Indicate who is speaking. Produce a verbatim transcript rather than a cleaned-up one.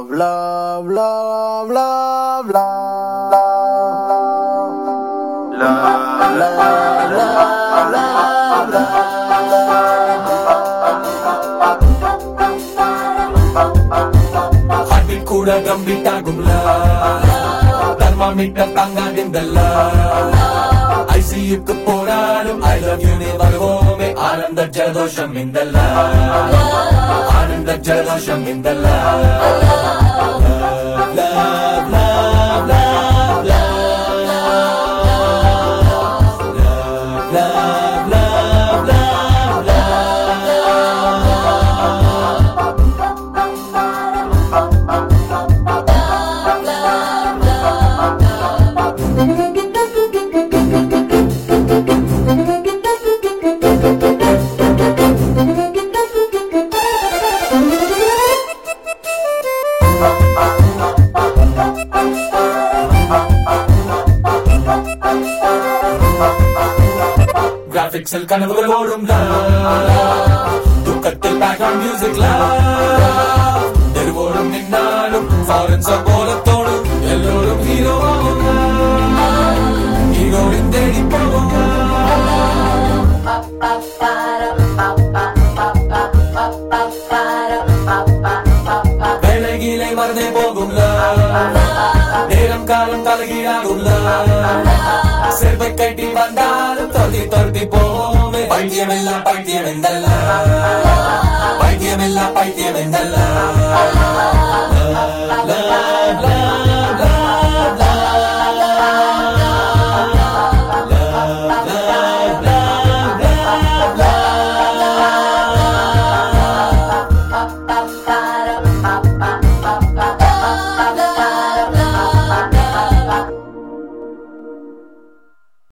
Speaker 1: love, love, love, love, love, love, love, love, love, love.
Speaker 2: Heartbeat கூட drumbeat ஆகும்ல, thermometer தாங்காதுங்கல்ல. I see youக்கு போராடும் I love you நீ வருவோமே, ஆனந்த ஜலதோஷம் இந்தல்ல, ஆனந்த ஜலதோஷம் இந்தல்ல. Love, love, love, love, love, love, love, love, கிராபிக்ஸில் கனவுகள் ஓடும் துக்கத்தில் பேக்ரவுண்ட் மியூசிக்ல தெருவோடும் நின்னாலும் ஃபாரன்ஸர் போல தோடும் எல்லோரும் ஹீரோவாகும், ஹீரோவின் தேடி போகும். வேலைகீழே மறந்தே போகும்ல, நேரம் காலம் தலைகீழாகும்ல. செல்வை கட்டி வந்தாலும் தொத்தி தொத்தி போமே, பைத்தியமெல்லாம் பைத்தியம் எந்தல்ல, பைத்தியமெல்லாம் பைத்தியம் எந்தல்ல.
Speaker 3: Ba ba ba ba ba ba